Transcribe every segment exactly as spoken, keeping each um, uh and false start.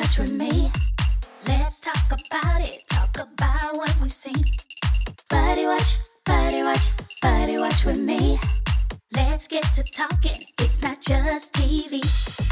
Watch with me. Let's talk about it. Talk about what we've seen. Buddy Watch, Buddy Watch, Buddy Watch with me. Let's get to talking. It's not just T V.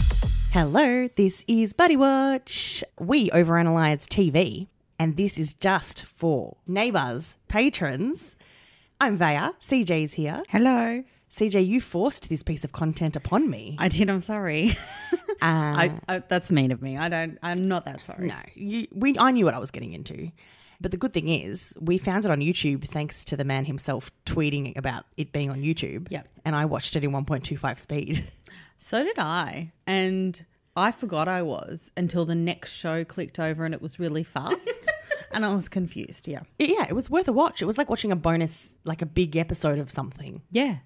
Hello, this is Buddy Watch. We overanalyze T V, and this is just for Neighbours patrons. I'm Vaya. C J's here. Hello. C J, you forced this piece of content upon me. I did. I'm sorry. Uh, I, I, that's mean of me. I don't. I'm not that sorry. no, you, we. I knew what I was getting into. But the good thing is we found it on YouTube thanks to the man himself tweeting about it being on YouTube. Yep. And I watched it in one point two five speed. So did I, and I forgot I was until the next show clicked over and it was really fast, and I was confused. Yeah. Yeah, it was worth a watch. It was like watching a bonus, like a big episode of something. Yeah.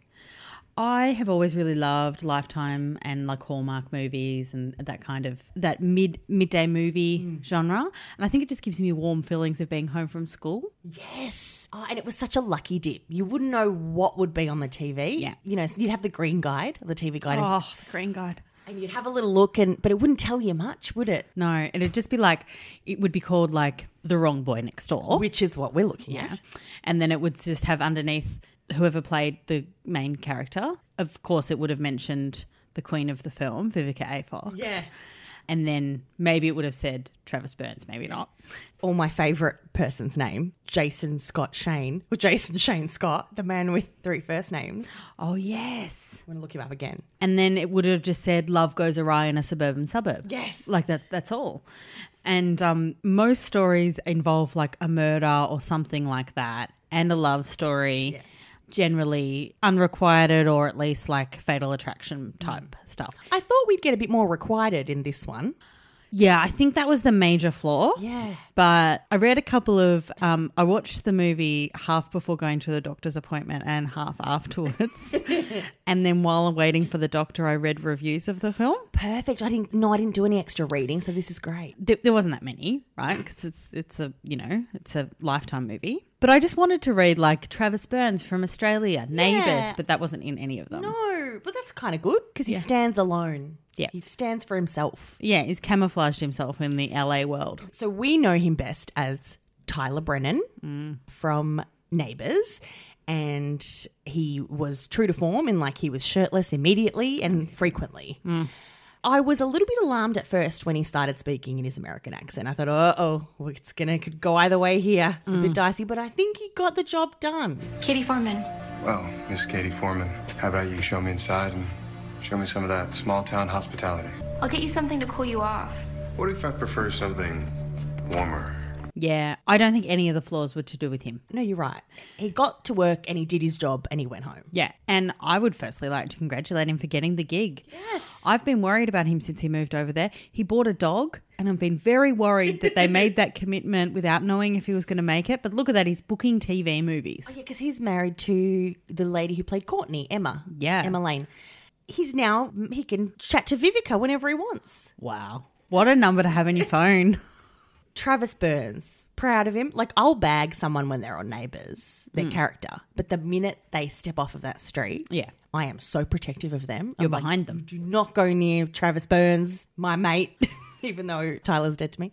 I have always really loved Lifetime and like Hallmark movies and that kind of that mid midday movie mm. genre, and I think it just gives me warm feelings of being home from school. Yes. Oh, and it was such a lucky dip. You wouldn't know what would be on the T V. Yeah. You know, so you'd have the green guide, the T V guide. Oh, the green guide. And you'd have a little look, and but it wouldn't tell you much, would it? No, it'd just be like, it would be called like The Wrong Boy Next Door. Which is what we're looking Yeah. at. And then it would just have underneath whoever played the main character. Of course, it would have mentioned the queen of the film, Vivica A. Fox. Yes. And then maybe it would have said Travis Burns, maybe not. Or my favourite person's name, Jason Scott Shane, or Jason Shane Scott, the man with three first names. Oh, yes. I'm going to look him up again. And then it would have just said love goes awry in a suburban suburb. Yes. Like that, that's all. And um, most stories involve like a murder or something like that and a love story. Yeah. Generally unrequited or at least like Fatal Attraction type mm. stuff. I thought we'd get a bit more requited in this one. Yeah, I think that was the major flaw. Yeah. But I read a couple of, um, I watched the movie half before going to the doctor's appointment and half afterwards. And then while waiting for the doctor, I read reviews of the film. Perfect. I didn't, no, I didn't do any extra reading, so this is great. There, there wasn't that many, right? Because it's, it's a, you know, it's a Lifetime movie. But I just wanted to read like Travis Burns from Australia, Neighbours, Yeah. but that wasn't in any of them. No, but that's kind of good because he Yeah. stands alone. Yeah. He stands for himself. Yeah, he's camouflaged himself in the L A world. So we know him best as Tyler Brennan Mm. from Neighbours, and he was true to form in like he was shirtless immediately and frequently. Mm. I was a little bit alarmed at first when he started speaking in his American accent. I thought, uh-oh, it's going to go either way here. It's a bit dicey, but I think he got the job done. Katie Foreman. Well, Miss Katie Foreman, how about you show me inside and show me some of that small-town hospitality? I'll get you something to cool you off. What if I prefer something warmer? Yeah, I don't think any of the flaws were to do with him. No, you're right. He got to work and he did his job and he went home. Yeah, and I would firstly like to congratulate him for getting the gig. Yes. I've been worried about him since he moved over there. He bought a dog, and I've been very worried that they made that commitment without knowing if he was going to make it. But look at that, he's booking T V movies. Oh, yeah, because he's married to the lady who played Courtney, Emma. Yeah. Emma Lane. He's now, he can chat to Vivica whenever he wants. Wow. What a number to have on your phone. Travis Burns, proud of him. Like, I'll bag someone when they're on Neighbours, their character. But the minute they step off of that street, Yeah. I am so protective of them. You're I'm like, behind them. Do not go near Travis Burns, my mate, even though Tyler's dead to me.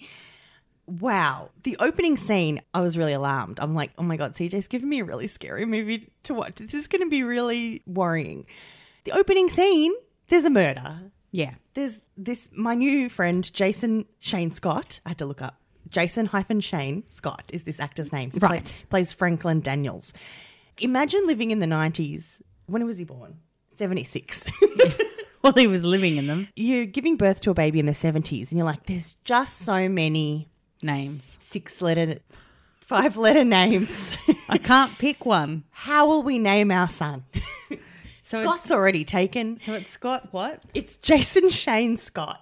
Wow. The opening scene, I was really alarmed. I'm like, oh my God, C J's giving me a really scary movie to watch. This is going to be really worrying. The opening scene, there's a murder. Yeah. There's this, my new friend, Jason Shane Scott, I had to look up. Jason hyphen Shane Scott is this actor's name. He Right. Plays, plays Franklin Daniels. Imagine living in the nineties. When was he born? seventy-six. Well, he was living in them. You're giving birth to a baby in the seventies and you're like, there's just so many Names. six-letter, five-letter names. I can't pick one. How will we name our son? So Scott's already taken. So it's Scott what? It's Jason Shane Scott.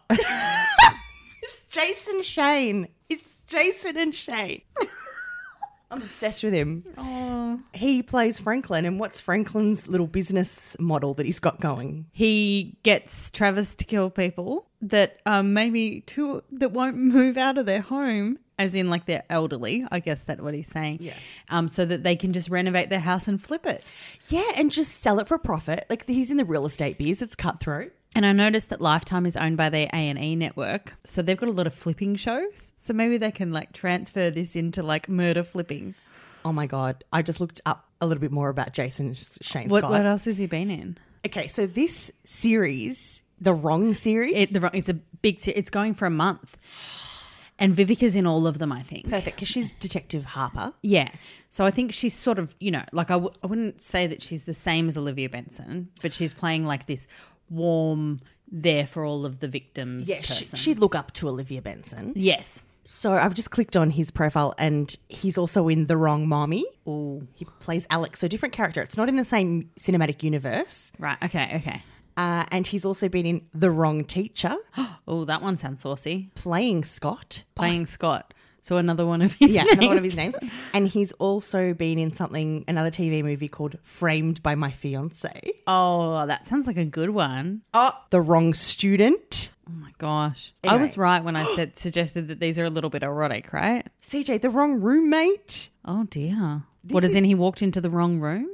It's Jason Shane. It's Jason and Shane. I'm obsessed with him. Oh. He plays Franklin, and what's Franklin's little business model that he's got going? He gets Travis to kill people that um, maybe two that won't move out of their home, as in like they're elderly. I guess that's what he's saying. Yeah. Um, so that they can just renovate their house and flip it. Yeah, and just sell it for profit. Like, he's in the real estate biz. It's cutthroat. And I noticed that Lifetime is owned by their A and E network. So they've got a lot of flipping shows. So maybe they can like transfer this into like murder flipping. Oh my God. I just looked up a little bit more about Jason Shane What, Scott. what else has he been in? Okay, so this series, the Wrong series. It, the, it's a big se- It's going for a month. And Vivica's in all of them, I think. Perfect, because she's Detective Harper. Yeah. So I think she's sort of, you know, like I, w- I wouldn't say that she's the same as Olivia Benson, but she's playing like this warm, there for all of the victims Yeah, she, person. she'd look up to Olivia Benson. Yes. So I've just clicked on his profile and he's also in The Wrong Mommy. Ooh. He plays Alex, so different character. It's not in the same cinematic universe. Right. Okay. Okay. Uh, and he's also been in The Wrong Teacher, Oh, that one sounds saucy. playing Scott. Playing Scott. So another one of his Yeah, names. another one of his names. And he's also been in something, another T V movie called Framed by My Fiancé. Oh, that sounds like a good one. Oh, The Wrong Student. Oh my gosh. I Anyway. was right when I said suggested that these are a little bit erotic, right? C J, The Wrong Roommate. Oh dear. What, as in he walked into the wrong room?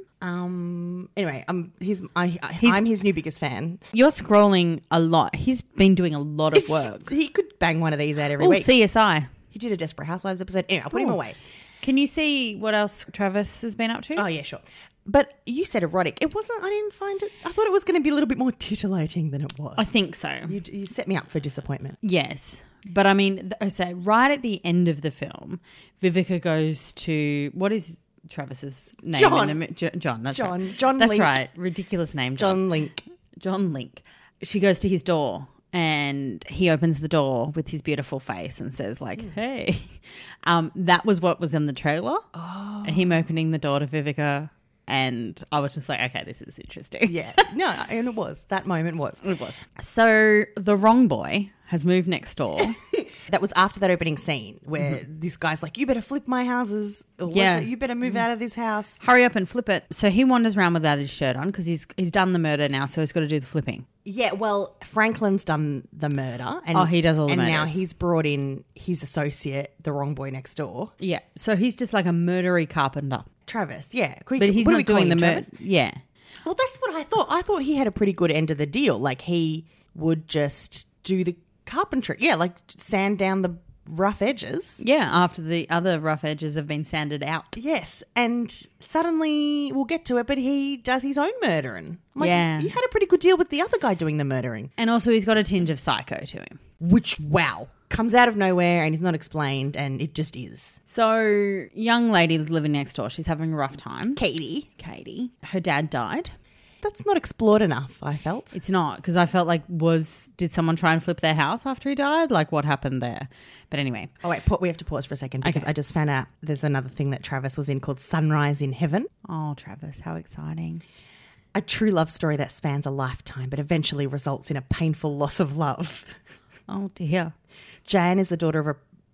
Um. Anyway, um, he's I, I He's- I'm his new biggest fan. You're scrolling a lot. He's been doing a lot of It's- work. He could bang one of these out every Oh, week. C S I. He did a Desperate Housewives episode. Anyway, I'll put him Oh. away. Can you see what else Travis has been up to? Oh yeah, sure. But you said erotic. It wasn't. I didn't find it. I thought it was going to be a little bit more titillating than it was. I think so. You, you set me up for disappointment. Yes. But I mean, th- I say right at the end of the film, Vivica goes to, what is Travis's name? John. In the, J- John, that's John. right. John That's Link. right. Ridiculous name, John. John Link. John Link. She goes to his door and he opens the door with his beautiful face and says like, hey. Um, that was what was in the trailer. Oh. Him opening the door to Vivica. And I was just like, okay, this is interesting. Yeah. No, and it was. That moment was. It was. So the wrong boy has moved next door. That was after that opening scene where this guy's like, you better flip my houses. Or what is Yeah. it? You better move out of this house. Hurry up and flip it. So he wanders around without his shirt on because he's he's done the murder now, so he's got to do the flipping. Yeah, well, Franklin's done the murder. And, Oh, he does all the And now murders. he's brought in his associate, the wrong boy next door. Yeah. So he's just like a murdery carpenter. Travis, yeah. Can we- But he's what are we not doing calling the him, murder. Travis? Yeah. Well, that's what I thought. I thought he had a pretty good end of the deal. Like he would just do the carpentry. Yeah, like sand down the rough edges. Yeah, after the other rough edges have been sanded out. Yes, and suddenly we'll get to it, but he does his own murdering. I'm like, Yeah. you had a pretty good deal with the other guy doing the murdering. And also he's got a tinge of psycho to him. Which, wow, comes out of nowhere and is not explained, and it just is. So young lady living next door, she's having a rough time. Katie, Katie. Her dad died. that's not explored enough, I felt. It's not, because I felt like was did someone try and flip their house after he died? Like what happened there? But anyway. Oh, wait, pa- we have to pause for a second because Okay. I just found out there's another thing that Travis was in called Sunrise in Heaven. Oh, Travis, how exciting. A true love story that spans a lifetime but eventually results in a painful loss of love. Oh dear. Jan is the daughter of a...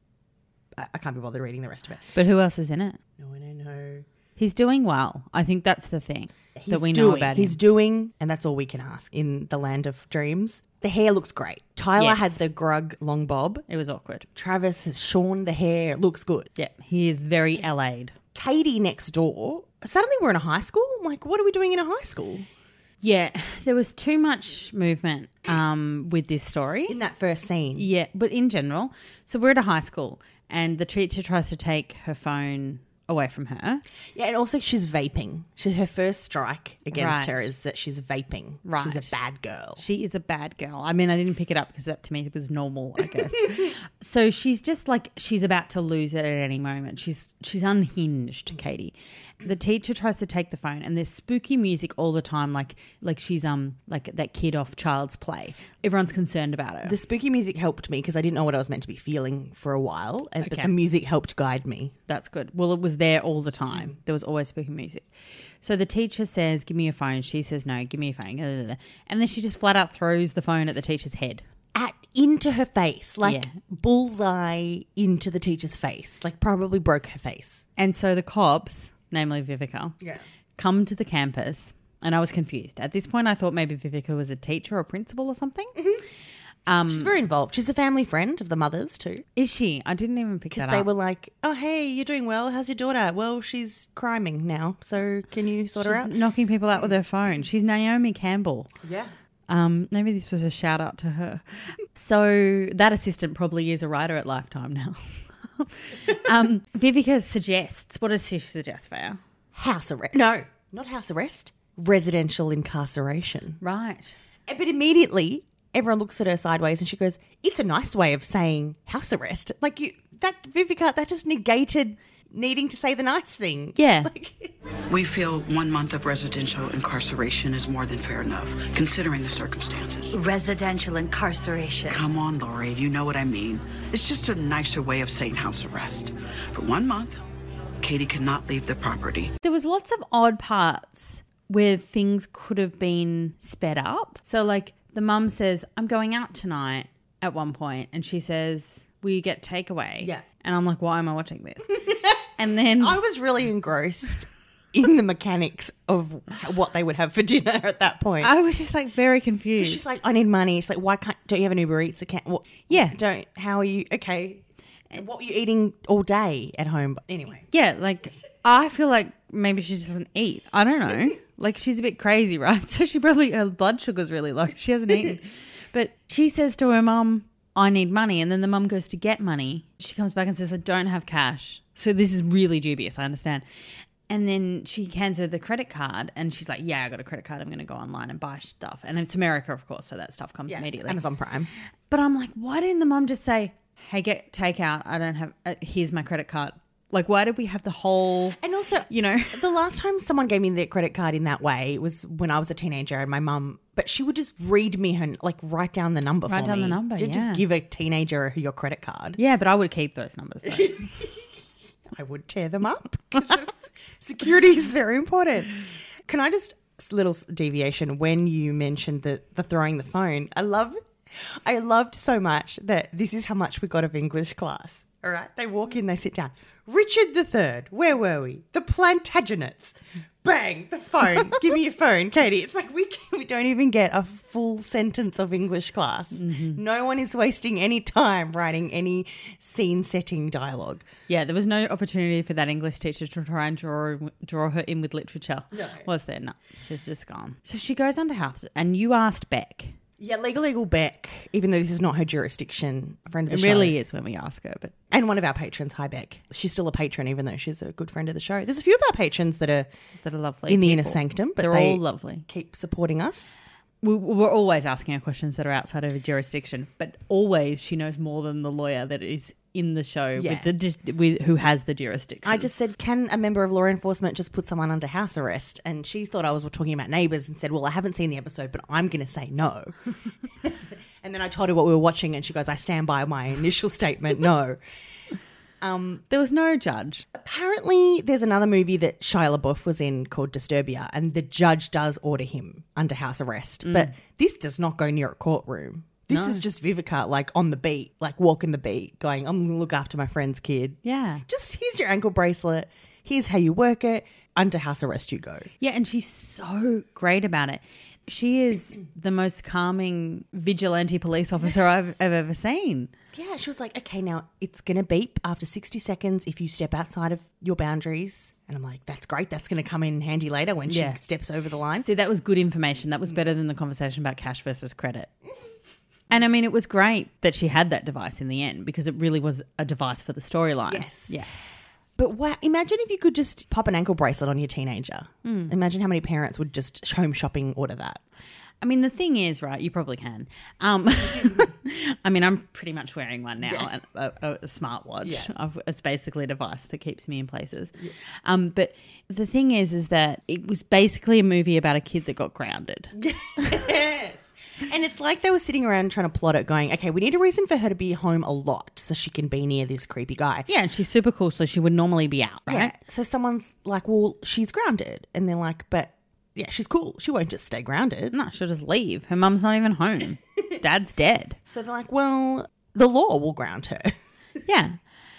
I I can't be bothered reading the rest of it. But who else is in it? No, no, no. He's doing well. I think that's the thing He's that we know doing, about He's him. doing, and that's all we can ask in the land of dreams. The hair looks great. Tyler Yes. had the grug long bob. It was awkward. Travis has shorn the hair. It looks good. Yeah, he is very L A'd. Katie next door. Suddenly we're in a high school. I'm like, what are we doing in a high school? Yeah, there was too much movement um, with this story. In that first scene. Yeah, but in general. So we're at a high school and the teacher tries to take her phone away from her. Yeah, and also she's vaping. She's her first strike against Right. her is that she's vaping. Right. She's a bad girl. She is a bad girl. I mean, I didn't pick it up because that to me was normal, I guess. So she's just like she's about to lose it at any moment. She's she's unhinged, Katie. The teacher tries to take the phone and there's spooky music all the time, like like she's um like that kid off Child's Play. Everyone's concerned about her. The spooky music helped me because I didn't know what I was meant to be feeling for a while, and but Okay. the music helped guide me. That's good. Well, it was there all the time. There was always spooky music. So the teacher says, give me your phone. She says, no, give me your phone. And then she just flat out throws the phone at the teacher's head. At into her face, like Yeah. bullseye into the teacher's face, like probably broke her face. And so the cops, namely Vivica, Yeah. come to the campus. And I was confused. At this point, I thought maybe Vivica was a teacher or principal or something. Um, She's very involved. She's a family friend of the mother's too. is she? I didn't even pick Because that they up. were like, oh, hey, you're doing well. How's your daughter? Well, she's criming now. So can you sort She's her out? knocking people out with her phone. She's Naomi Campbell. Yeah. Um, maybe this was a shout out to her. So that assistant probably is a writer at Lifetime now. um, Vivica suggests, what does she suggest, Freya? House arrest. No, not house arrest. Residential incarceration. Right. But immediately, everyone looks at her sideways and she goes, it's a nice way of saying house arrest. Like, you, that, Vivica, that just negated needing to say the nice thing. Yeah. Like, we feel one month of residential incarceration is more than fair enough, considering the circumstances. Residential incarceration. Come on, Lori, you know what I mean. It's just a nicer way of saying house arrest. For one month, Katie cannot leave the property. There was lots of odd parts where things could have been sped up. So, like, the mum says, I'm going out tonight at one point, and she says, will you get takeaway? Yeah. And I'm like, why am I watching this? And then I was really engrossed in the mechanics of what they would have for dinner at that point. I was just like very confused. She's like, I need money. She's like, why can't, don't you have an Uber Eats account? What, Yeah. Don't, how are you? Okay. What were you eating all day at home? But anyway. Yeah, like I feel like maybe she doesn't eat. I don't know. Like she's a bit crazy, right? So she probably, her blood sugar's really low. She hasn't eaten. But she says to her mum, I need money. And then the mum goes to get money. She comes back and says, I don't have cash. So this is really dubious. I understand. And then she hands her the credit card and she's like, yeah, I got a credit card. I'm going to go online and buy stuff. And it's America, of course. So that stuff comes Yeah, immediately. Amazon Prime. But I'm like, why didn't the mum just say, hey, get takeout. I don't have, uh, here's my credit card. Like, why did we have the whole, And also, you know, the last time someone gave me their credit card in that way was when I was a teenager and my mum, but she would just read me her, like, write down the number Write for down me. the number, Just- yeah. Just give a teenager your credit card. yeah, but I would keep those numbers though. I would tear them up. Security is very important. Can I just, little deviation, when you mentioned the, the throwing the phone, I love, I loved so much that this is how much we got of English class. All right. They walk in, they sit down. Richard the Third, where were we? The Plantagenets. Bang, the phone. Give me your phone, Katie. It's like we can, we don't even get a full sentence of English class. Mm-hmm. No one is wasting any time writing any scene-setting dialogue. Yeah, there was no opportunity for that English teacher to try and draw draw her in with literature. No. Was there? No. She's just gone. So she goes under house and you asked Beck. Yeah, Legal Eagle Beck, even though this is not her jurisdiction, a friend of It the really show. is when we ask her, but And one of our patrons, hi Beck. She's still a patron, even though she's a good friend of the show. There's a few of our patrons that are that are lovely. in the inner people. sanctum, but they're they all lovely. keep supporting us. We, we're always asking her questions that are outside of her jurisdiction, but always she knows more than the lawyer that is in the show Yeah. with the dis- with who has the jurisdiction. I just said, can a member of law enforcement just put someone under house arrest? And she thought I was talking about Neighbours and said, well, I haven't seen the episode, but I'm going to say no. And then I told her what we were watching and she goes, I stand by my initial statement, no. Um, there was no judge. apparently, there's another movie that Shia LaBeouf was in called Disturbia, and the judge does order him under house arrest. But this does not go near a courtroom. This No. is just Vivica, like, on the beat, like, walking the beat, going, I'm going to look after my friend's kid. Yeah. Just, here's your ankle bracelet. Here's how you work it. Under house arrest you go. Yeah, and she's so great about it. She is the most calming vigilante police officer I've, I've ever seen. Yeah, she was like, okay, now it's going to beep after sixty seconds if you step outside of your boundaries. And I'm like, that's great. That's going to come in handy later when she Yeah. steps over the line. See, that was good information. That was better than the conversation about cash versus credit. And I mean, it was great that she had that device in the end because it really was a device for the storyline. Yes. Yeah. But wow, imagine if you could just pop an ankle bracelet on your teenager. Hmm. Imagine how many parents would just home shopping order that. I mean, the thing is, right, you probably can. Um, I mean, I'm pretty much wearing one now, Yeah. a, a, a smartwatch. Yeah. I've, it's basically a device that keeps me in places. Um, but the thing is, is that it was basically a movie about a kid that got grounded. Yes. And it's like they were sitting around trying to plot it, going, okay, we need a reason for her to be home a lot so she can be near this creepy guy. Yeah, and she's super cool, so she would normally be out, right? Yeah. So someone's like, well, she's grounded. And they're like, but yeah, she's cool. She won't just stay grounded. No, she'll just leave. Her mum's not even home. Dad's dead. So they're like, well, the law will ground her. Yeah.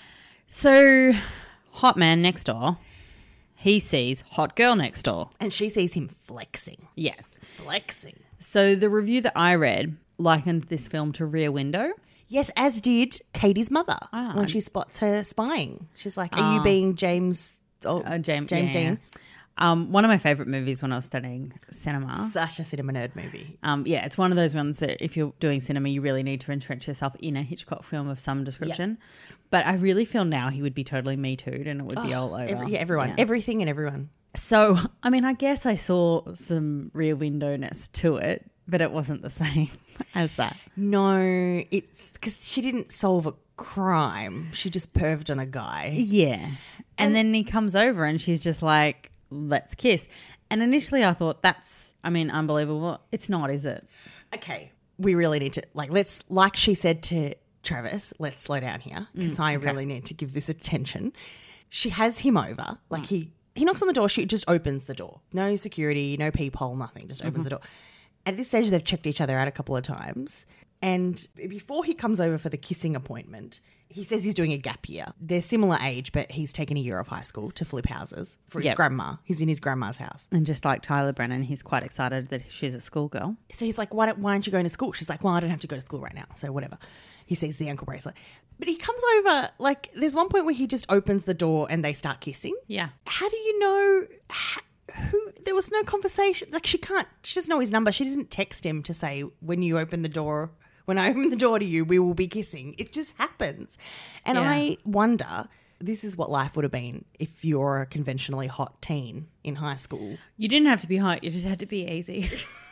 So, hot man next door, he sees hot girl next door. And she sees him flexing. Yes. Flexing. So the review that I read likened this film to Rear Window. Yes, as did Katie's mother Ah. when she spots her spying. She's like, are you being James oh, Uh, James, James yeah, Dean? Um, one of my favourite movies when I was studying cinema. Such a cinema nerd movie. Um, yeah, it's one of those ones that if you're doing cinema, you really need to entrench yourself in a Hitchcock film of some description. But I really feel now he would be totally Me Too'd and it would be all over. Every, yeah, everyone. Yeah. Everything and everyone. So, I mean, I guess I saw some rear window-ness to it, but it wasn't the same as that. No, it's because she didn't solve a crime. She just perved on a guy. Yeah. And then he comes over and she's just like, let's kiss. And initially I thought, that's, I mean, unbelievable. It's not, is it? Okay, we really need to, like, let's, like she said to Travis, let's slow down here because Mm, I really need to give this attention. She has him over. Like, he, he knocks on the door. She just opens the door. No security, no peephole, nothing. Just opens Mm-hmm. the door. At this stage, they've checked each other out a couple of times. And before he comes over for the kissing appointment, he says he's doing a gap year. They're similar age, but he's taken a year of high school to flip houses for his Yep. grandma. He's in his grandma's house. And just like Tyler Brennan, he's quite excited that she's a schoolgirl. So he's like, why, don't, why aren't you going to school? She's like, well, I don't have to go to school right now. So whatever. He sees the ankle bracelet. But he comes over, like, there's one point where he just opens the door and they start kissing. Yeah. How do you know how, who? There was no conversation. Like, she can't, she doesn't know his number. She doesn't text him to say, when you open the door, when I open the door to you, we will be kissing. It just happens. And Yeah. I wonder, this is what life would have been if you're a conventionally hot teen in high school. You didn't have to be hot. You just had to be easy.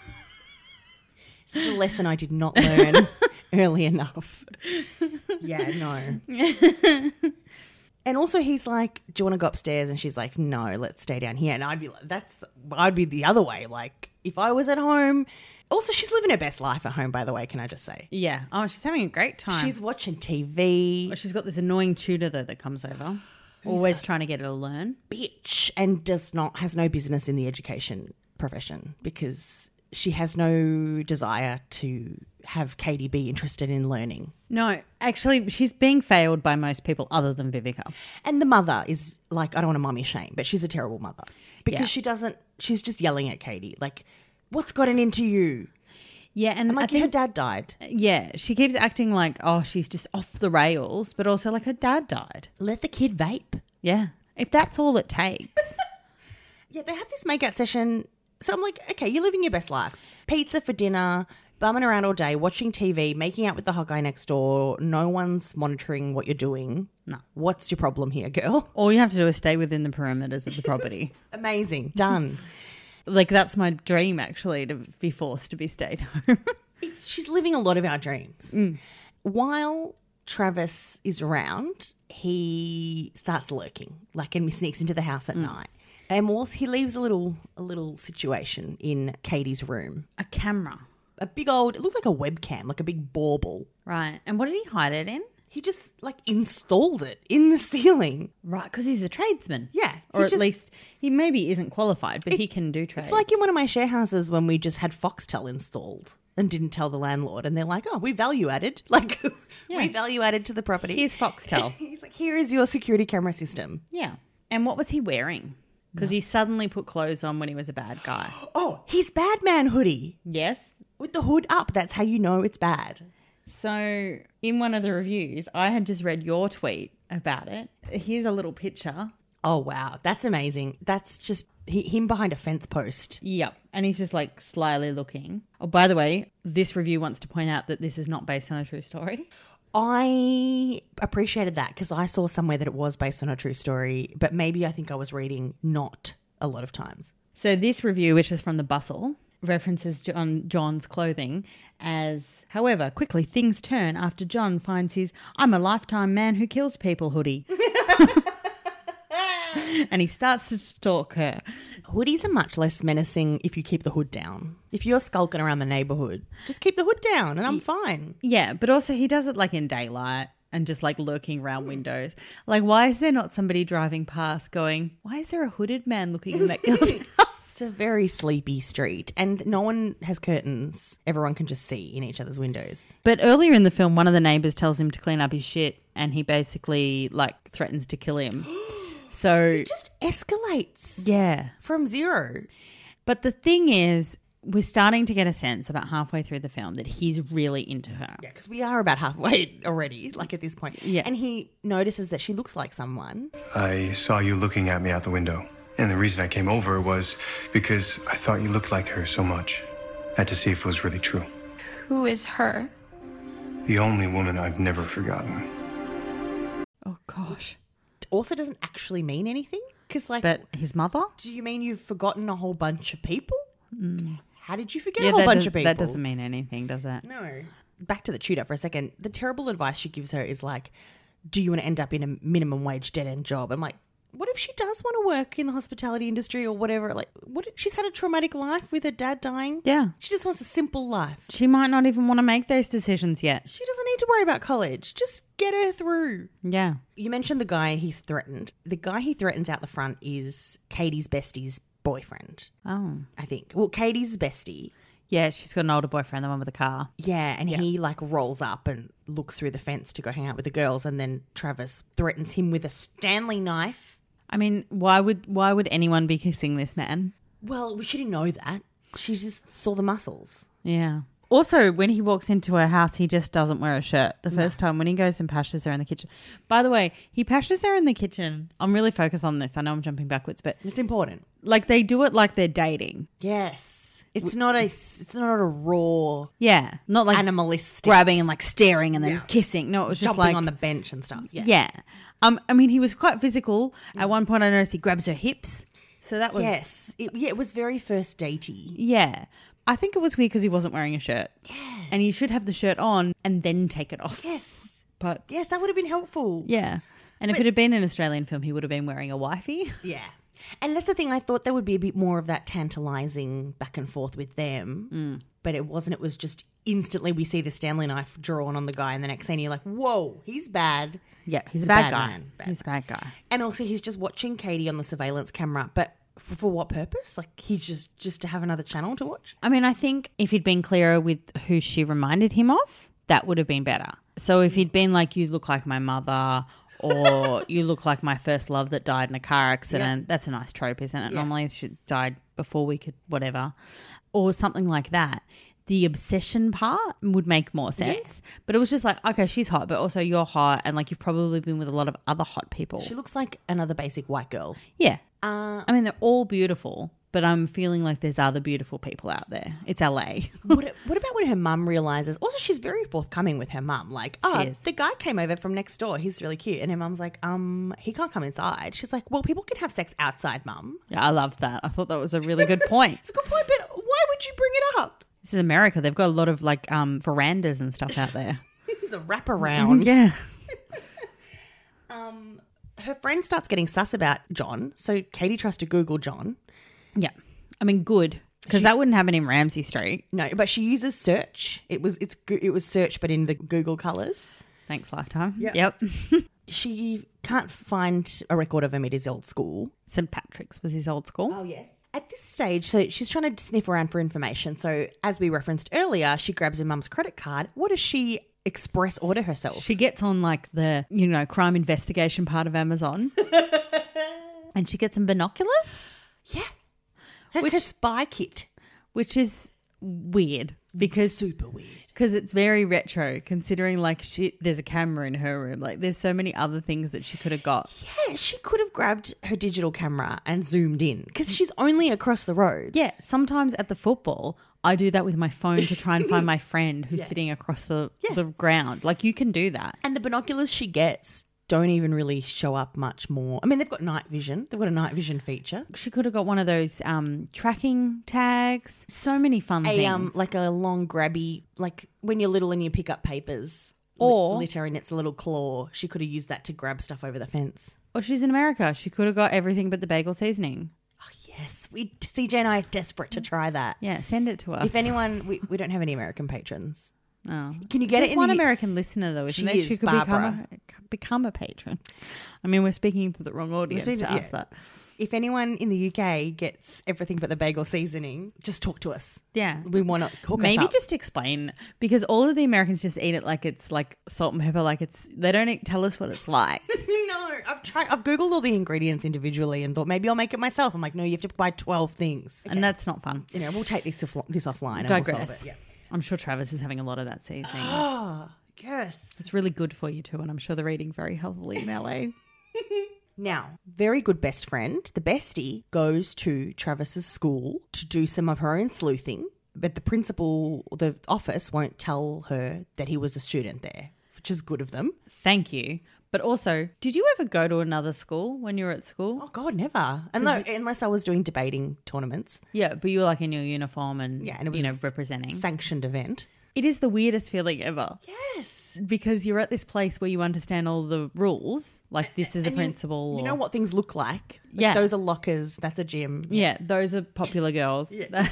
This is a lesson I did not learn early enough. Yeah, no. And also he's like, do you want to go upstairs? And she's like, no, let's stay down here. And I'd be like, that's, I'd be the other way. Like, if I was at home. Also, she's living her best life at home, by the way, can I just say? Yeah. Oh, she's having a great time. She's watching T V. Well, she's got this annoying tutor, though, that comes over. Always trying to get her to learn. Bitch. And does not, has no business in the education profession because she has no desire to have Katie be interested in learning. No, actually, she's being failed by most people other than Vivica. And the mother is like, I don't want to mummy shame, but she's a terrible mother because Yeah. she doesn't, she's just yelling at Katie. Like, what's gotten into you? Yeah, and And I like, think her dad died. yeah, she keeps acting like, oh, she's just off the rails, but also like her dad died. Let the kid vape. Yeah, if that's all it takes. Yeah, they have this makeout session. So I'm like, okay, you're living your best life. Pizza for dinner, bumming around all day, watching T V, making out with the hot guy next door. No one's monitoring what you're doing. No. What's your problem here, girl? All you have to do is stay within the perimeters of the property. Amazing. Done. Like, that's my dream, actually, to be forced to be stayed home. It's, she's living a lot of our dreams. While Travis is around, he starts lurking, like, and he sneaks into the house at night. And also he leaves a little a little situation in Katie's room. A camera. A big old, it looked like a webcam, like a big bauble. Right. And what did he hide it in? He just, like, installed it in the ceiling. Right, because he's a tradesman. Yeah, Or he at just- least he maybe isn't qualified, but he can do trades. It's like in one of my share houses when we just had Foxtel installed and didn't tell the landlord. And they're like, oh, we value added. Like, Yeah. we value added to the property. Here's Foxtel. He's like, here is your security camera system. Yeah. And what was he wearing? Because he suddenly put clothes on when he was a bad guy. Oh, his Badman hoodie Yes. with the hood up. That's how you know it's bad. So in one of the reviews, I had just read your tweet about it. Here's a little picture. Oh, wow. That's amazing. That's just he, him behind a fence post. Yep. And he's just like slyly looking. Oh, by the way, this review wants to point out that this is not based on a true story. I appreciated that because I saw somewhere that it was based on a true story, but maybe I think I was reading not a lot of times. So this review, which is from The Bustle, references John, John's clothing as, however, quickly things turn after John finds his I'm a lifetime man who kills people hoodie. And he starts to stalk her. Hoodies are much less menacing if you keep the hood down. If you're skulking around the neighbourhood, just keep the hood down and I'm fine. Yeah, but also he does it like in daylight and just like lurking around windows. Like, why is there not somebody driving past going, why is there a hooded man looking in that girl's house? It's a very sleepy street and no one has curtains. Everyone can just see in each other's windows. But earlier in the film, one of the neighbours tells him to clean up his shit and he basically like threatens to kill him. So It just escalates yeah. from zero. But the thing is, we're starting to get a sense about halfway through the film that he's really into her. Yeah, because we are about halfway already, like at this point. Yeah. And he notices that she looks like someone. I saw you looking at me out the window. And the reason I came over was because I thought you looked like her so much. I had to see if it was really true. Who is her? The only woman I've never forgotten. Oh, gosh. Also doesn't actually mean anything. Because, like, But his mother? do you mean you've forgotten a whole bunch of people? How did you forget Yeah, a whole that, bunch does, of people? that doesn't mean anything, does it? No. Back to the tutor for a second. The terrible advice she gives her is like, do you want to end up in a minimum wage dead end job? I'm like, what if she does want to work in the hospitality industry or whatever? Like, what? She's had a traumatic life with her dad dying. Yeah. She just wants a simple life. She might not even want to make those decisions yet. She doesn't need to worry about college. Just get her through. Yeah. You mentioned the guy he's threatened. The guy he threatens out the front is Katie's bestie's boyfriend, Oh. I think. Well, Katie's bestie. Yeah, she's got an older boyfriend, the one with the car. Yeah, and he like rolls up and looks through the fence to go hang out with the girls, and then Travis threatens him with a Stanley knife. I mean, why would why would anyone be kissing this man? Well, she didn't know that. She just saw the muscles. Yeah. Also, when he walks into her house, he just doesn't wear a shirt the first time when he goes and pashes her in the kitchen. By the way, he pashes her in the kitchen. I'm really focused on this. I know I'm jumping backwards, but It's important. like they do it like they're dating. Yes. It's not a it's not a raw Yeah. Not like animalistic grabbing and like staring and then Yeah. kissing. No, it was just jumping like on the bench and stuff. Yeah. Yeah. Um, I mean, he was quite physical. At one point, I noticed he grabs her hips. So that was Yes. It, yeah, it was very first datey. Yeah. I think it was weird because he wasn't wearing a shirt. Yeah. And you should have the shirt on and then take it off. Yes. But Yes, that would have been helpful. yeah. And if it had been an Australian film, he would have been wearing a wifey. Yeah. And that's the thing. I thought there would be a bit more of that tantalizing back and forth with them. Mm. But it wasn't. It was just instantly we see the Stanley knife drawn on the guy. And the next scene you're like, whoa, he's bad. Yeah, he's, He's a a bad, bad guy. man. Bad He's a bad guy. And also he's just watching Katie on the surveillance camera. But for, for what purpose? Like he's just, just to have another channel to watch? I mean, I think if he'd been clearer with who she reminded him of, that would have been better. So if he'd been like, you look like my mother or you look like my first love that died in a car accident, that's a nice trope, isn't it? Yeah. Normally she died before we could whatever. Or something like that. The obsession part would make more sense. But it was just like, okay, she's hot, but also you're hot and like you've probably been with a lot of other hot people. She looks like another basic white girl. Yeah. Uh, I mean, they're all beautiful, but I'm feeling like there's other beautiful people out there. It's L A. what, what about when her mum realizes? Also, she's very forthcoming with her mum. Like, oh, is. the guy came over from next door. He's really cute. And her mum's like, um, he can't come inside. She's like, well, people can have sex outside, mum. Yeah, I loved that. I thought that was a really good point. It's a good point, but why would you bring it up? This is America. They've got a lot of like um, verandas and stuff out there. The wraparound. Yeah. Um, her friend starts getting sus about John. So Katie tries to Google John. Yeah. I mean, good. Because that wouldn't happen in Ramsey Street. No, but she uses search. It was it's go- it was search, but in the Google colors. Thanks, Lifetime. Yep. Yep. She can't find a record of him at his old school. Saint Patrick's was his old school. Oh, yes. At this stage, so she's trying to sniff around for information. So as we referenced earlier, she grabs her mum's credit card. What does she express order herself? She gets on like the, you know, crime investigation part of Amazon. And she gets some binoculars, yeah. Her, Which- her spy kit. which is weird because Super weird. because it's very retro considering like she there's a camera in her room. Like there's so many other things that she could have got. Yeah, she could have grabbed her digital camera and zoomed in because she's only across the road. Yeah, sometimes at the football, I do that with my phone to try and find my friend who's sitting across the, Yeah. the ground. Like you can do that. And the binoculars she gets don't even really show up much more. I mean, they've got night vision. They've got a night vision feature. She could have got one of those um, tracking tags. So many fun A things. um like a long grabby, like when you're little and you pick up papers Or- li- litter in its little claw. She could have used that to grab stuff over the fence. Or she's in America. She could have got everything but the bagel seasoning. Oh yes, we C J and I are desperate to try that. Yeah, send it to us. If anyone, we, we don't have any American patrons. Oh. Can you get There's it in one the- American listener though, isn't She there? is, She could Barbara. become a, become a patron. I mean, we're speaking to the wrong audience speaking to to- ask yeah. that. If anyone in the U K gets everything but the bagel seasoning, just talk to us. Yeah. We want to hook Maybe us up. just explain because all of the Americans just eat it like it's like salt and pepper, like it's they don't e- tell us what it's like. No, I've tried. I've googled all the ingredients individually and thought maybe I'll make it myself. I'm like, no, you have to buy twelve things. And that's not fun. You know, we'll take this offl- this offline. and we'll solve Digress. it. Yeah. I'm sure Travis is having a lot of that seasoning. Oh yes. It's really good for you too, and I'm sure they're eating very healthily in L A. Now, very good best friend, the bestie, goes to Travis's school to do some of her own sleuthing, but the principal, the office, won't tell her that he was a student there, which is good of them. Thank you. But also, did you ever go to another school when you were at school? Oh, God, never. And no, unless I was doing debating tournaments. Yeah, but you were like in your uniform and, Yeah, and it was you know, representing. Sanctioned event. It is the weirdest feeling ever. Yes. Because you're at this place where you understand all the rules. Like this is a And you- principal. You or- know what things look like? Like, Yeah. Those are lockers. That's a gym. Yeah, those are popular girls.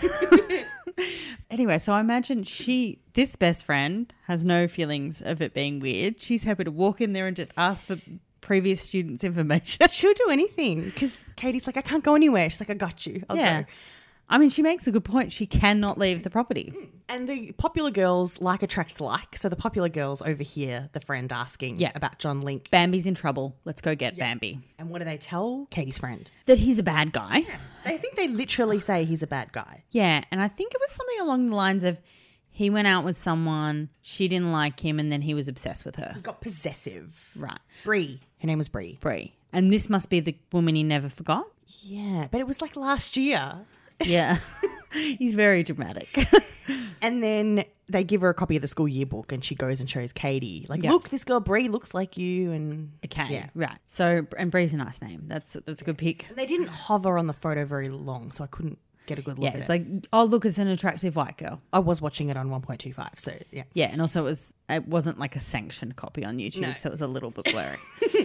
Anyway, so I imagine she, this best friend, has no feelings of it being weird. She's happy to walk in there and just ask for previous students' information. She'll do anything because Katie's like, I can't go anywhere. She's like, I got you. I'll Yeah. go. I mean, she makes a good point. She cannot leave the property. And the popular girls like attracts like. So the popular girls overhear the friend asking Yeah. about John Link. Bambi's in trouble. Let's go get Bambi. And what do they tell Katie's friend? That he's a bad guy. They think they literally say he's a bad guy. Yeah, and I think it was something along the lines of he went out with someone, she didn't like him, and then he was obsessed with her. He got possessive. Right. Brie. Her name was Brie. Brie. And this must be the woman he never forgot? Yeah, but it was like last year. Yeah. He's very dramatic. And then they give her a copy of the school yearbook and she goes and shows Katie. Like, Yeah. look, this girl Brie looks like you. And Okay, Yeah. right. So, and Brie's a nice name. That's that's a good pick. And they didn't hover on the photo very long, so I couldn't get a good look Yeah, at it's it. like, oh, look, it's an attractive white girl. I was watching it on one point two five, so yeah. Yeah, and also it was it wasn't like a sanctioned copy on YouTube, No. so it was a little bit blurry.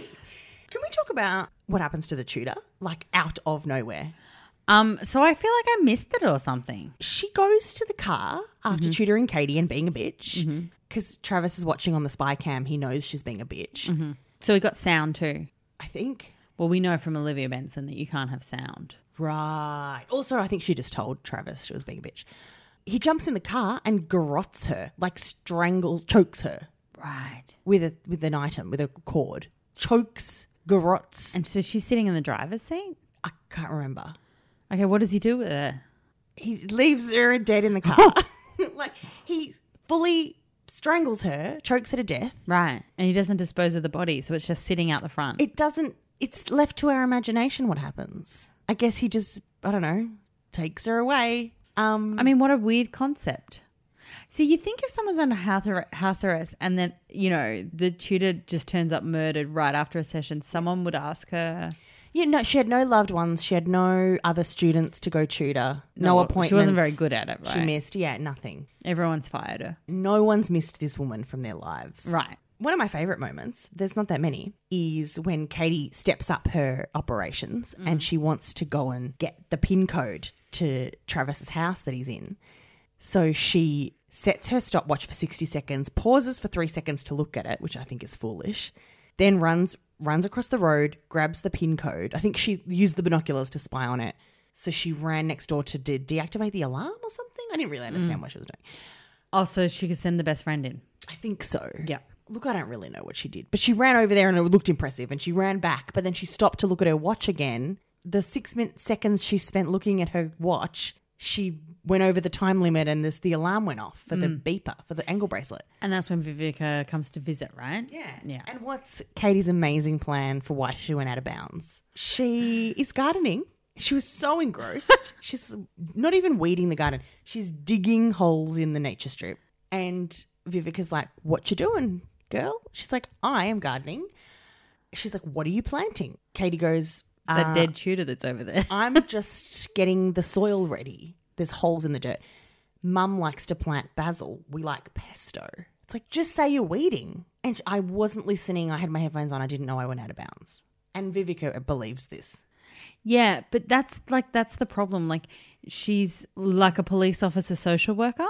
Can we talk about what happens to the tutor? Like, out of nowhere. um, so I feel like I missed it or something. She goes to the car after Mm-hmm. tutoring Katie and being a bitch. Because Travis is watching on the spy cam. He knows she's being a bitch. Mm-hmm. So we got sound too. I think. Well, we know from Olivia Benson that you can't have sound. Right. Also, I think she just told Travis she was being a bitch. He jumps in the car and garrots her, like strangles, chokes her Right. with a with an item, with a cord. Chokes, garrots. And so she's sitting in the driver's seat? I can't remember. Okay, what does he do with her? He leaves her dead in the car. Like, he fully strangles her, chokes her to death. Right. And he doesn't dispose of the body, so it's just sitting out the front. It doesn't, it's left to our imagination what happens. I guess he just, I don't know, takes her away. Um, I mean, what a weird concept. See, you think if someone's under house arre- house arrest and then, you know, the tutor just turns up murdered right after a session, someone would ask her. yeah, no, she had no loved ones. She had no other students to go tutor. No, No, appointments. she wasn't very good at it, She right? missed, yeah, nothing. Everyone's fired her. No one's missed this woman from their lives. Right. One of my favourite moments, there's not that many, is when Katie steps up her operations and she wants to go and get the PIN code to Travis's house that he's in. So she sets her stopwatch for sixty seconds, pauses for three seconds to look at it, which I think is foolish, then runs runs across the road, grabs the PIN code. I think she used the binoculars to spy on it. So she ran next door to de- deactivate the alarm or something. I didn't really understand what she was doing. Oh, so she could send the best friend in. I think so. Yeah. Look, I don't really know what she did, but she ran over there and it looked impressive and she ran back, but then she stopped to look at her watch again. The six minute seconds she spent looking at her watch, she went over the time limit and this the alarm went off for the beeper, for the ankle bracelet. And that's when Vivica comes to visit, right? Yeah. Yeah. And what's Katie's amazing plan for why she went out of bounds? She is gardening. She was so engrossed. She's not even weeding the garden. She's digging holes in the nature strip. And Vivica's like, what you doing, girl? She's like, I am gardening. She's like, what are you planting? Katie goes, That uh, dead tutor that's over there. I'm just getting the soil ready. There's holes in the dirt. Mum likes to plant basil. We like pesto. It's like, just say you're weeding. And I wasn't listening. I had my headphones on. I didn't know I went out of bounds. And Vivica believes this. Yeah, but that's like that's the problem. Like she's like a police officer social worker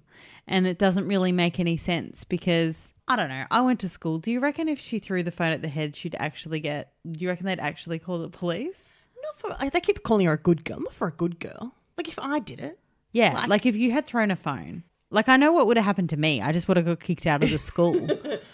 and it doesn't really make any sense because I don't know. I went to school. Do you reckon if she threw the phone at the head she'd actually get do you reckon they'd actually call the police? Not for, like, they keep calling her a good girl. Not for a good girl. Like, if I did it. Yeah, Like- like, if you had thrown a phone. Like I know what would have happened to me. I just would have got kicked out of the school.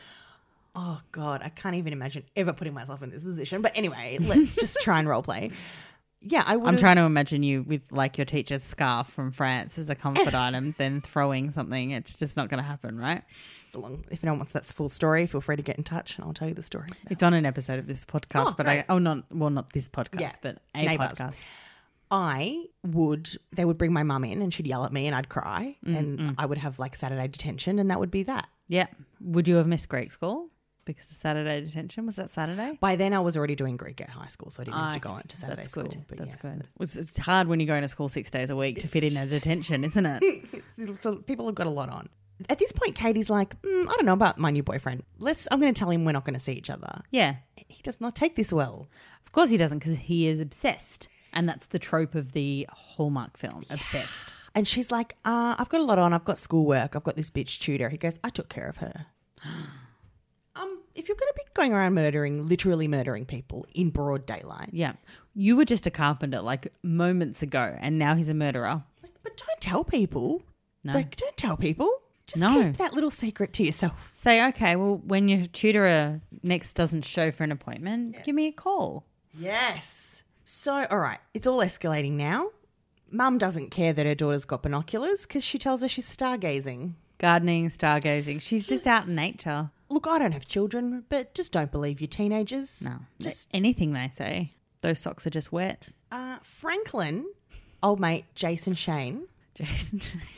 Oh, God. I can't even imagine ever putting myself in this position. But anyway, let's just try and role play. Yeah, I would I'm trying to imagine you with like your teacher's scarf from France as a comfort item, then throwing something. It's just not going to happen, right? It's a long, if anyone wants that full story, feel free to get in touch and I'll tell you the story. It's on an episode of this podcast, Oh, but great. I oh not well not this podcast, Yeah. but a Neighbours. podcast. I would, they would bring my mum in and she'd yell at me and I'd cry Mm, and I would have like Saturday detention and that would be that. Yeah. Would you have missed Greek school because of Saturday detention? Was that Saturday? By then I was already doing Greek at high school, so I didn't have to Ah, go okay. into Saturday That's school. good. But That's yeah. good. It's, it's hard when you're going to school six days a week to fit in a detention, isn't it? So people have got a lot on. At this point, Katie's like, mm, I don't know about my new boyfriend. Let's. I'm going to tell him we're not going to see each other. Yeah. He does not take this well. Of course he doesn't, because he is obsessed. And that's the trope of the Hallmark film, obsessed. And she's like, uh, I've got a lot on. I've got schoolwork. I've got this bitch tutor. He goes, I took care of her. um, if you're going to be going around murdering, literally murdering people in broad daylight, Yeah. You were just a carpenter like moments ago, and now he's a murderer. like, but don't tell people. No. Like, don't tell people. Just No. keep that little secret to yourself. Say, okay, well, when your tutor next doesn't show for an appointment, give me a call. Yes. So, all right, it's all escalating now. Mum doesn't care that her daughter's got binoculars because she tells her she's stargazing. Gardening, stargazing. She's just out in nature. Look, I don't have children, but just don't believe your teenagers. No. Just Anything they say. Those socks are just wet. uh, Franklin, old mate Jason Shane, Jason.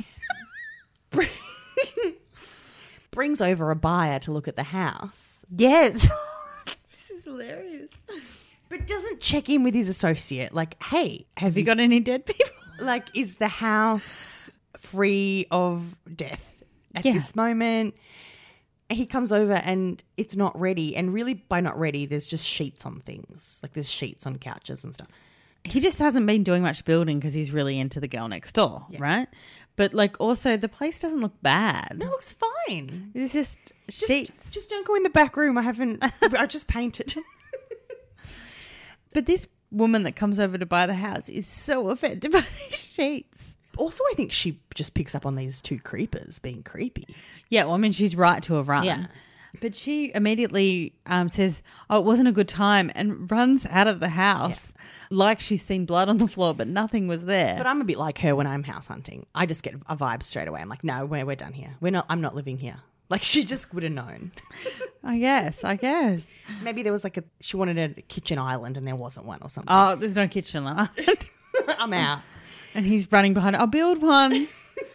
brings over a buyer to look at the house, Yes. This is hilarious. but doesn't check in with his associate. Like, hey, have, Have you got any dead people? like, is the house free of death at Yeah. this moment? And he comes over and it's not ready. And really, by not ready, there's just sheets on things. Like, there's sheets on couches and stuff. He just hasn't been doing much building because he's really into the girl next door, right? But like also the place doesn't look bad. No, it looks fine. It's just, Just, sheets. just don't go in the back room. I haven't, I just painted. But this woman that comes over to buy the house is so offended by these sheets. Also, I think she just picks up on these two creepers being creepy. Yeah, well, I mean, she's right to have run. Yeah. But she immediately um, says, oh, it wasn't a good time, and runs out of the house like she's seen blood on the floor, but nothing was there. But I'm a bit like her when I'm house hunting. I just get a vibe straight away. I'm like, no, we're, we're done here. We're not, I'm not living here. Like, she just would have known. I guess, I guess. Maybe there was like a, she wanted a kitchen island and there wasn't one or something. Oh, there's no kitchen island. I'm out. And he's running behind, I'll build one.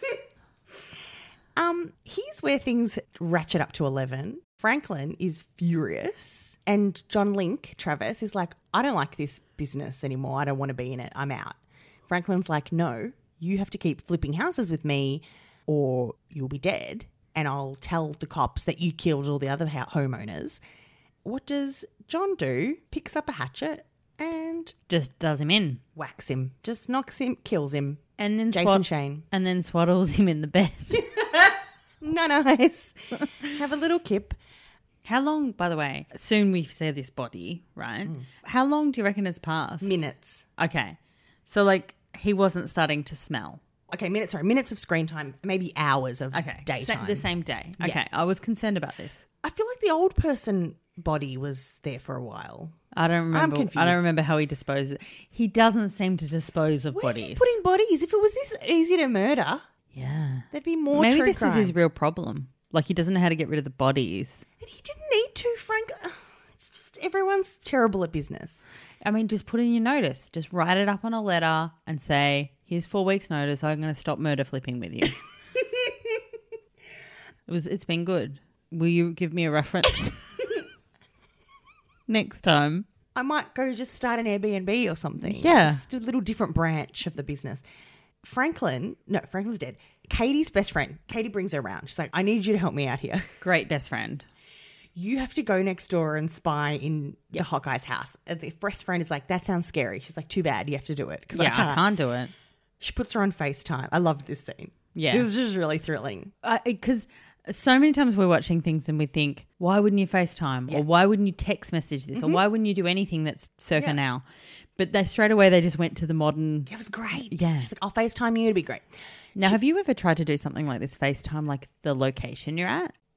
Um, here's where things ratchet up to eleven. Franklin is furious and John Link, Travis, is like, I don't like this business anymore. I don't want to be in it. I'm out. Franklin's like, no, you have to keep flipping houses with me or you'll be dead and I'll tell the cops that you killed all the other ho- homeowners. What does John do? Picks up a hatchet and Just does him in. whacks him. Just knocks him, kills him. And then Jason swat- Shane. And then swaddles him in the bed. No, nice. Have a little kip. How long, by the way, soon we see this body, right? How long do you reckon has passed? Minutes. Okay. So, like, he wasn't starting to smell. Okay, minutes, sorry, minutes of screen time, maybe hours of Okay. daytime. Sa- the same day. Yeah. Okay. I was concerned about this. I feel like the old person body was there for a while. I don't remember. I confused. don't remember how he disposes. He doesn't seem to dispose of Where's bodies. he putting bodies? If it was this easy to murder, yeah. there'd be more Maybe true this crime. is his real problem. Like, he doesn't know how to get rid of the bodies. And he didn't need to, Frank. Ugh, It's just everyone's terrible at business. I mean, just put in your notice. Just write it up on a letter and say, here's four weeks' notice. I'm going to stop murder flipping with you. it was. It's been good. Will you give me a reference next time? I might go just start an Airbnb or something. Yeah. Just a little different branch of the business. Franklin, no, Franklin's dead. Katie's best friend, Katie brings her around. She's like, I need you to help me out here. Great best friend. You have to go next door and spy in the hot guy's house. And the best friend is like, that sounds scary. She's like, too bad. You have to do it. 'Cause Yeah, I can't do it. She puts her on FaceTime. I loved this scene. Yeah. This is just really thrilling. Because so many times we're watching things and we think, why wouldn't you FaceTime? Yeah. Or why wouldn't you text message this? Or why wouldn't you do anything that's circa Yeah. now? But they straight away, they just went to the modern. It was great. Yeah. She's like, I'll FaceTime you. It'd be great. Now, have you ever tried to do something like this FaceTime, like the location you're at?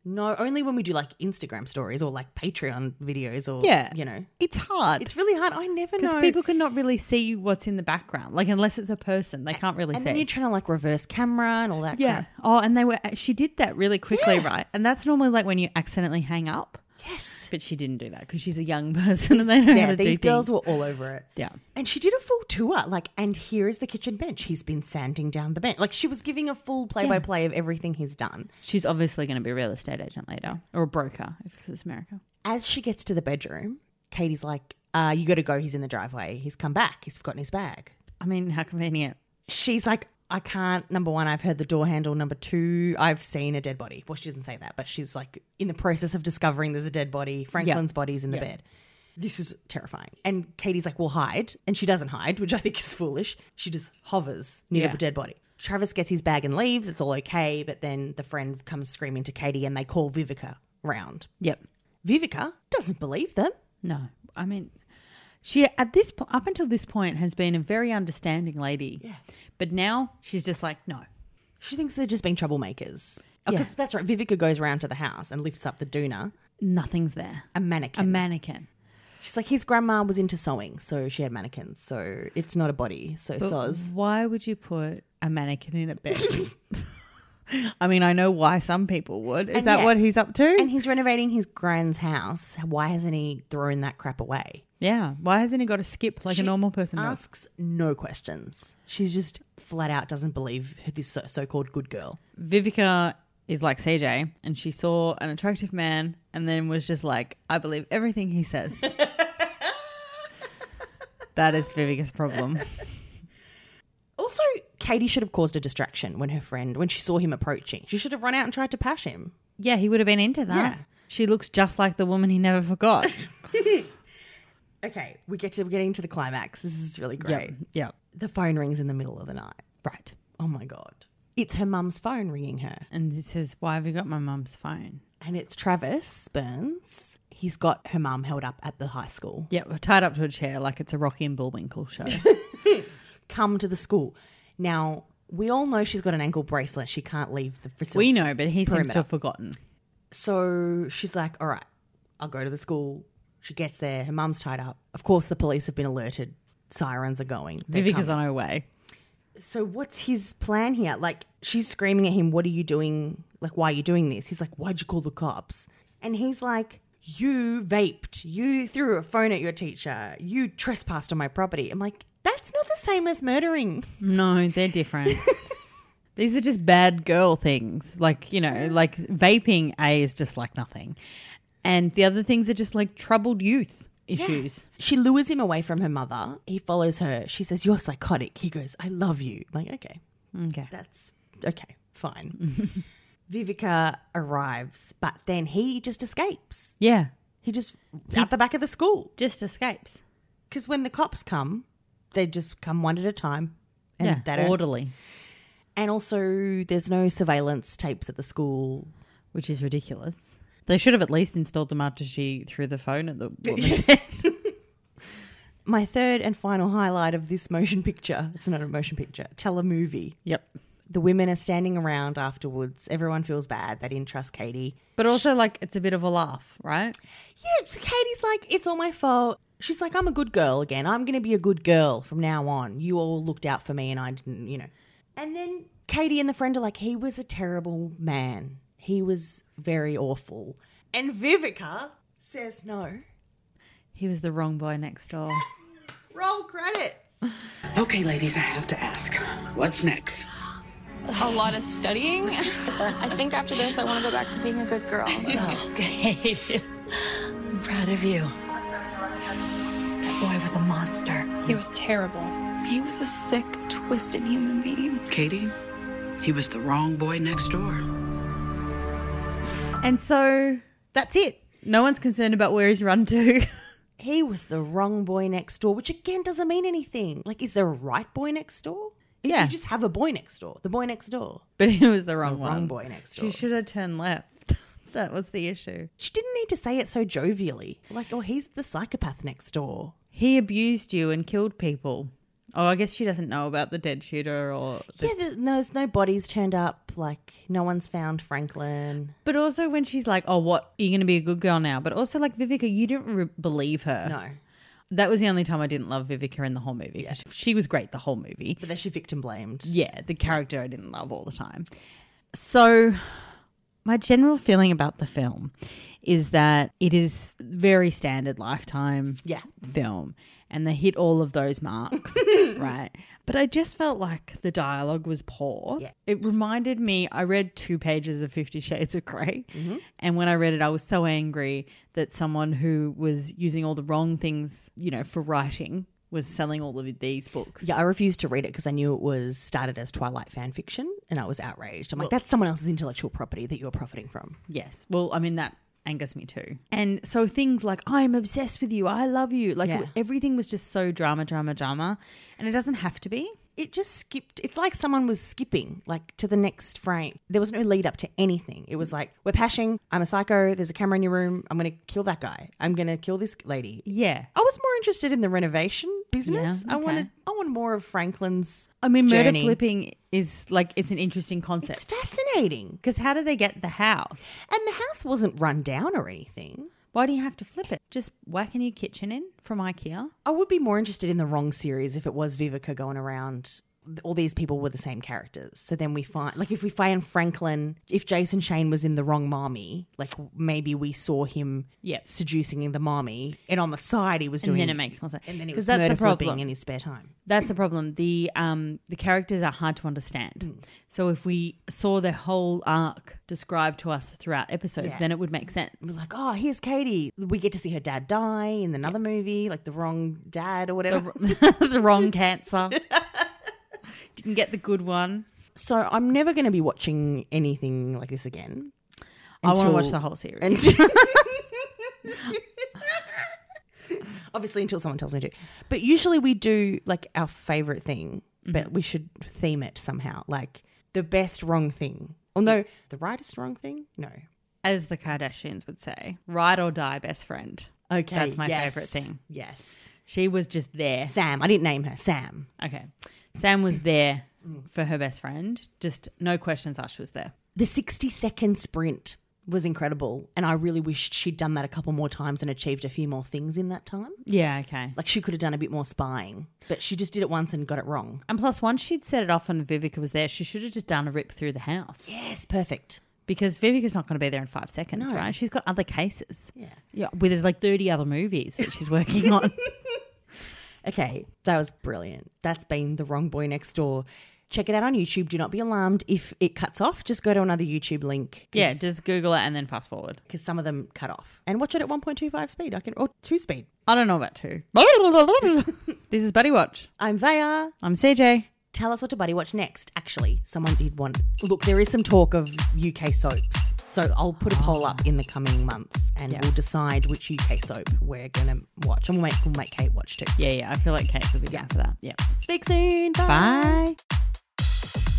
No, only when we do like Instagram stories or like Patreon videos or, Yeah. you know. It's hard. It's really hard. I never because know. people cannot really see what's in the background. Like, unless it's a person, they can't really and see. then you're trying to like reverse camera and all that yeah. crap. Oh, and they were, she did that really quickly, right? And that's normally like when you accidentally hang up. Yes. But she didn't do that because she's a young person and they know how Yeah, to do these girls things. were all over it. Yeah. And she did a full tour, like, and here is the kitchen bench. He's been sanding down the bench. Like, she was giving a full play-by-play of everything he's done. She's obviously going to be a real estate agent later or a broker if it's America. As she gets to the bedroom, Katie's like, uh, you got to go. He's in the driveway. He's come back. He's forgotten his bag. I mean, how convenient. She's like, I can't. Number one, I've heard the door handle. Number two, I've seen a dead body. Well, she doesn't say that, but she's like in the process of discovering there's a dead body. Franklin's body's in the bed. This is terrifying. And Katie's like, well, hide. And she doesn't hide, which I think is foolish. She just hovers near Yeah. the dead body. Travis gets his bag and leaves. It's all okay. But then the friend comes screaming to Katie and they call Vivica round. Yep. Vivica doesn't believe them. No. I mean, she at this po- up until this point has been a very understanding lady. Yeah. But now she's just like, no. She thinks they're just being troublemakers. Because Yeah. that's right. Vivica goes round to the house and lifts up the doona, Nothing's there. a mannequin. A mannequin. She's like, his grandma was into sewing, so she had mannequins. So it's not a body. So But soz. why would you put a mannequin in a bed? I mean, I know why some people would. Is And that yeah. what he's up to? And he's renovating his grand's house. Why hasn't he thrown that crap away? yeah. Why hasn't he got to skip like She a normal person does? asks no questions. She's just flat out doesn't believe this so- so-called good girl. Vivica is like C J and she saw an attractive man and then was just like, I believe everything he says. That is Vivica's problem. Also, Katie should have caused a distraction when her friend, when she saw him approaching. She should have run out and tried to pash him. Yeah, he would have been into that. Yeah. She looks just like the woman he never forgot. Okay, we get to we're getting to the climax. This is really great. Yeah. The phone rings in the middle of the night. Right. Oh my God. It's her mum's phone ringing her. And he says, why have you got my mum's phone? And it's Travis Burns. He's got her mum held up at the high school. Yeah, we're tied up to a chair like it's a Rocky and Bullwinkle show. Come to the school. Now, we all know she's got an ankle bracelet. She can't leave the facility. We know, but he seems Perimeter. to have forgotten. So she's like, all right, I'll go to the school. She gets there. Her mum's tied up. Of course, the police have been alerted. Sirens are going. They're Vivica's coming. on her way. So what's his plan here? Like, she's screaming at him, what are you doing? Like, why are you doing this? He's like, why'd you call the cops? And he's like, you vaped. You threw a phone at your teacher. You trespassed on my property. I'm like, that's not the same as murdering. No, they're different. These are just bad girl things. Like, you know, like vaping, A, is just like nothing. And the other things are just like troubled youth issues. She lures him away from her mother. He follows her. She says, you're psychotic. He goes, I love you. I'm like, okay, Okay. that's okay, fine. Vivica arrives, but then he just escapes. Yeah. He just out the back of the school. Just escapes. Because when the cops come, they just come one at a time. And Yeah. they don't- Orderly, And also, there's no surveillance tapes at the school. which is ridiculous. They should have at least installed them after she threw the phone at the woman's head. My third and final highlight of this motion picture, it's not a motion picture, telemovie. Yep. The women are standing around afterwards. Everyone feels bad. They didn't trust Katie. But also, like, it's a bit of a laugh, right? Yeah, so Katie's like, it's all my fault. She's like, I'm a good girl again. I'm going to be a good girl from now on. You all looked out for me and I didn't, you know. And then Katie and the friend are like, he was a terrible man. He was very awful. And Vivica says no. He was the wrong boy next door. Roll credits. Okay, ladies, I have to ask. What's next? A lot of studying. I think after this, I want to go back to being a good girl. Okay. I'm proud of you. That boy was a monster. He was terrible. He was a sick, twisted human being. Katie, he was the wrong boy next door. And so that's it. No one's concerned about where he's run to. He was the wrong boy next door, which again doesn't mean anything. Like, is there a right boy next door? Yeah. You just have a boy next door. The boy next door. But he was the wrong The one. wrong boy next door. She should have turned left. That was the issue. She didn't need to say it so jovially. Like, oh, he's the psychopath next door. He abused you and killed people. Oh, I guess she doesn't know about the dead shooter or... The- Yeah, there's no, there's no bodies turned up. Like, no one's found Franklin. But also when she's like, oh, what, are you going to be a good girl now? But also like, Vivica, you didn't re- believe her. No. That was the only time I didn't love Vivica in the whole movie. 'Cause she was great the whole movie. But then she victim blamed. Yeah, the character I didn't love all the time. So my general feeling about the film is that it is very standard Lifetime Yeah. film, and they hit all of those marks, right? But I just felt like the dialogue was poor. Yeah. It reminded me, I read two pages of Fifty Shades of Grey, and when I read it, I was so angry that someone who was using all the wrong things, you know, for writing was selling all of these books. Yeah, I refused to read it because I knew it was started as Twilight fan fiction, and I was outraged. I'm like, that's someone else's intellectual property that you're profiting from. Yes. Well, I mean, that angers me too. And so things like, I'm obsessed with you, I love you. Like Yeah. everything was just so drama, drama, drama. And it doesn't have to be. It just skipped. It's like someone was skipping, like, to the next frame. There was no lead up to anything. It was like, we're pashing. I'm a psycho. There's a camera in your room. I'm going to kill that guy. I'm going to kill this lady. Yeah. I was more interested in the renovation business. Yeah, I okay. wanted, I wanted more of Franklin's. I mean, murder journey. flipping is like, it's an interesting It's concept. fascinating. Because how do they get the house? And the house wasn't run down or anything. Why do you have to flip it? Just whack a new kitchen in from IKEA? I would be more interested in the wrong series if it was Vivica going around. All these people were the same characters. So then we find, like, if we find Franklin, if Jason Shane was in the wrong mommy, like, maybe we saw him Yep. seducing the mommy, and on the side he was And doing. then it makes more sense. And then he 'Cause was that's the murder flipping problem. in his spare time. That's the problem. The um the characters are hard to understand. So if we saw their whole arc described to us throughout episodes, Yeah. then it would make sense. It was like, oh, here's Katie. We get to see her dad die in another movie, like the wrong dad or whatever. the, the wrong cancer. Didn't get the good one. So I'm never going to be watching anything like this again. I want to until- watch the whole series. until- Obviously, until someone tells me to. But usually we do like our favorite thing, but we should theme it somehow. Like the best wrong thing. Or no, the rightest wrong thing? No. As the Kardashians would say, ride or die best friend. Okay. That's my yes, favourite thing. Yes. She was just there. Sam. I didn't name her. Sam. Okay. Sam was there for her best friend. Just no questions asked, she was there. The sixty second sprint was incredible. And I really wished she'd done that a couple more times and achieved a few more things in that time. Yeah, okay. Like she could have done a bit more spying, but she just did it once and got it wrong. And plus, once she'd set it off and Vivica was there, she should have just done a rip through the house. Yes, perfect. Because Vivica's not going to be there in five seconds, No. right? She's got other cases. Yeah. Yeah, well, there's like thirty other movies that she's working on. Okay, that was brilliant. That's been The Wrong Boy Next Door. Check it out on YouTube. Do not be alarmed if it cuts off. Just go to another YouTube link. Yeah, just Google it and then fast forward. Because some of them cut off. And watch it at one point two five speed. I can, or two speed. I don't know about two. This is Buddy Watch. I'm Vaya. I'm C J. Tell us what to buddy watch next. Actually, someone did want... Look, there is some talk of U K soaps. So I'll put a poll up in the coming months and Yeah. we'll decide which U K soap we're going to watch. And we'll make, we'll make Kate watch too. Yeah, yeah. I feel like Kate would be down for that. Yeah. Speak soon. Bye. Bye.